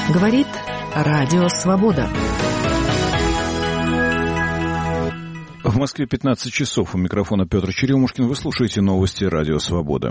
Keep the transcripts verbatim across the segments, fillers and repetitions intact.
Говорит Радио Свобода. В Москве пятнадцать часов. У микрофона Петр Черемушкин. Вы слушаете новости Радио Свобода.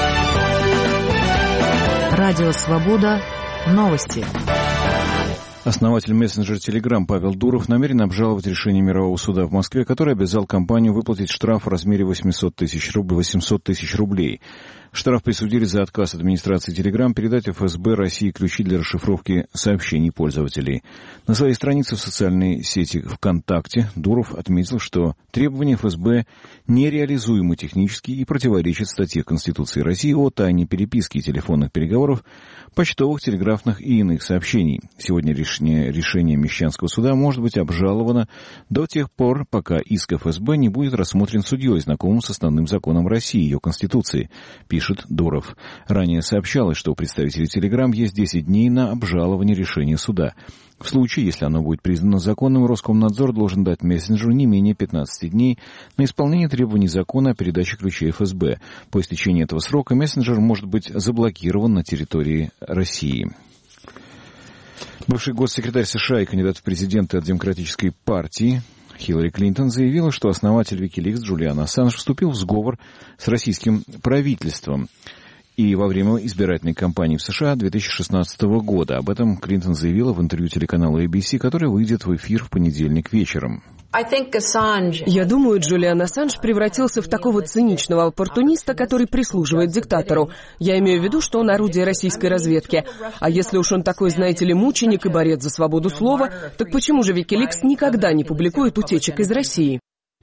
Радио Свобода. Новости. Основатель мессенджера Telegram Павел Дуров намерен обжаловать решение мирового суда в Москве, который обязал компанию выплатить штраф в размере восемьсот тысяч рублей. Штраф присудили за отказ администрации Telegram передать эф эс бэ России ключи для расшифровки сообщений пользователей. На своей странице в социальной сети ВКонтакте Дуров отметил, что требования эф эс бэ нереализуемы технически и противоречат статье Конституции России о тайне переписки, телефонных переговоров, почтовых, телеграфных и иных сообщений. Сегодня решение, решение Мещанского суда может быть обжаловано до тех пор, пока иск эф эс бэ не будет рассмотрен судьей, знакомым с основным законом России, ее Конституции, пишет Дуров. Ранее сообщалось, что у представителей Telegram есть десять дней на обжалование решения суда. В случае, если оно будет признано законным, Роскомнадзор должен дать мессенджеру не менее пятнадцати дней на исполнение требований закона о передаче ключей эф эс бэ. По истечении этого срока мессенджер может быть заблокирован на территории России. Бывший госсекретарь США и кандидат в президенты от Демократической партии Хиллари Клинтон заявила, что основатель Викиликс Джулиан Ассанж вступил в сговор с российским правительством и во время избирательной кампании в США две тысячи шестнадцатого года. Об этом Клинтон заявила в интервью телеканалу эй би си, который выйдет в эфир в понедельник вечером. Я думаю, Джулиан Ассанж превратился в такого циничного оппортуниста, который прислуживает диктатору. Я имею в виду, что он орудие российской разведки. А если уж он такой, знаете ли, мученик и борец за свободу слова, так почему же Викиликс никогда не публикует утечек из России?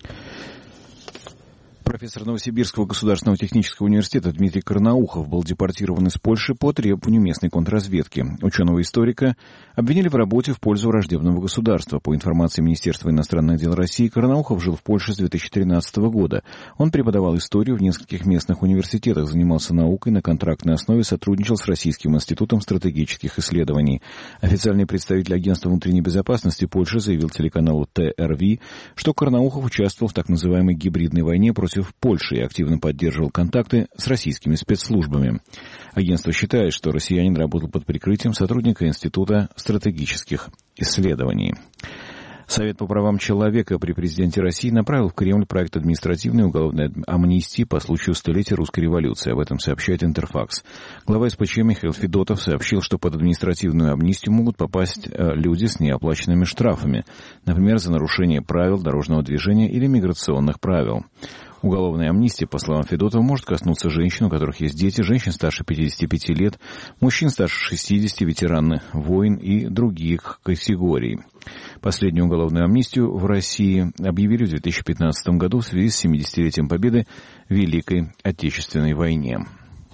Профессор Новосибирского государственного технического университета Дмитрий Карнаухов был депортирован из Польши по требованию местной контрразведки. Ученого-историка обвинили в работе в пользу враждебного государства. По информации Министерства иностранных дел России, Карнаухов жил в Польше с две тысячи тринадцатого года. Он преподавал историю в нескольких местных университетах, занимался наукой, на контрактной основе сотрудничал с Российским институтом стратегических исследований. Официальный представитель Агентства внутренней безопасности Польши заявил телеканалу тэ эр ви, что Карнаухов участвовал в так называемой гибридной войне против в Польше и активно поддерживал контакты с российскими спецслужбами. Агентство считает, что россиянин работал под прикрытием сотрудника Института стратегических исследований. Совет по правам человека при президенте России направил в Кремль проект административной и уголовной амнистии по случаю столетия русской революции. Об этом сообщает Интерфакс. Глава эс пэ че Михаил Федотов сообщил, что под административную амнистию могут попасть люди с неоплаченными штрафами, например, за нарушение правил дорожного движения или миграционных правил. Уголовная амнистия, по словам Федотова, может коснуться женщин, у которых есть дети, женщин старше пятидесяти пяти лет, мужчин старше шестидесяти, ветераны войн и других категорий. Последнюю уголовную амнистию в России объявили в две тысячи пятнадцатом году в связи с семидесятилетием победы в Великой Отечественной войне.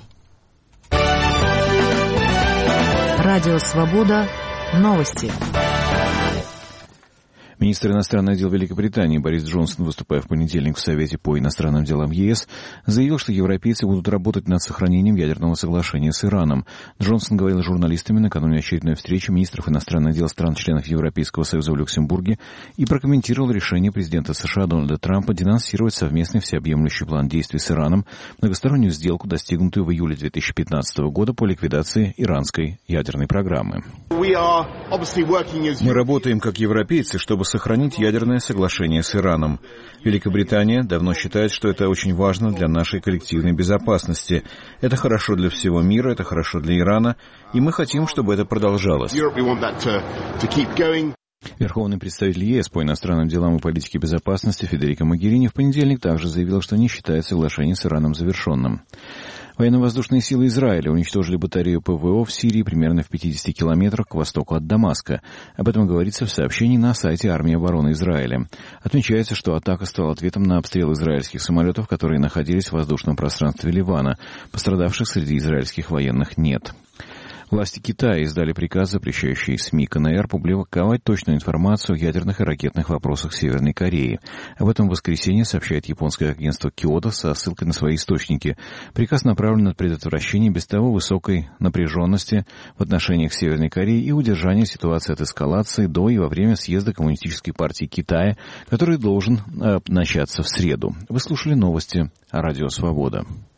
Радио Свобода. Новости. Министр иностранных дел Великобритании Борис Джонсон, выступая в понедельник в Совете по иностранным делам е эс, заявил, что европейцы будут работать над сохранением ядерного соглашения с Ираном. Джонсон говорил с журналистами накануне очередной встречи министров иностранных дел стран-членов Европейского Союза в Люксембурге и прокомментировал решение президента США Дональда Трампа денонсировать совместный всеобъемлющий план действий с Ираном, многостороннюю сделку, достигнутую в июле две тысячи пятнадцатого года по ликвидации иранской ядерной программы. Мы работаем как европейцы, чтобы сохранить ядерное соглашение с Ираном. Великобритания давно считает, что это очень важно для нашей коллективной безопасности. Это хорошо для всего мира, это хорошо для Ирана, и мы хотим, чтобы это продолжалось. Верховный представитель е эс по иностранным делам и политике безопасности Федерико Могерини в понедельник также заявил, что не считает соглашение с Ираном завершенным. Военно-воздушные силы Израиля уничтожили батарею пэ вэ о в Сирии примерно в пятидесяти километрах к востоку от Дамаска. Об этом говорится в сообщении на сайте армии обороны Израиля. Отмечается, что атака стала ответом на обстрел израильских самолетов, которые находились в воздушном пространстве Ливана. Пострадавших среди израильских военных нет. Власти Китая издали приказ, запрещающий СМИ ка эн эр публиковать точную информацию о ядерных и ракетных вопросах Северной Кореи. Об этом в воскресенье сообщает японское агентство Киото со ссылкой на свои источники. Приказ направлен на предотвращение без того высокой напряженности в отношениях Северной Кореи и удержание ситуации от эскалации до и во время съезда Коммунистической партии Китая, который должен э, начаться в среду. Вы слушали новости о Радио Свобода.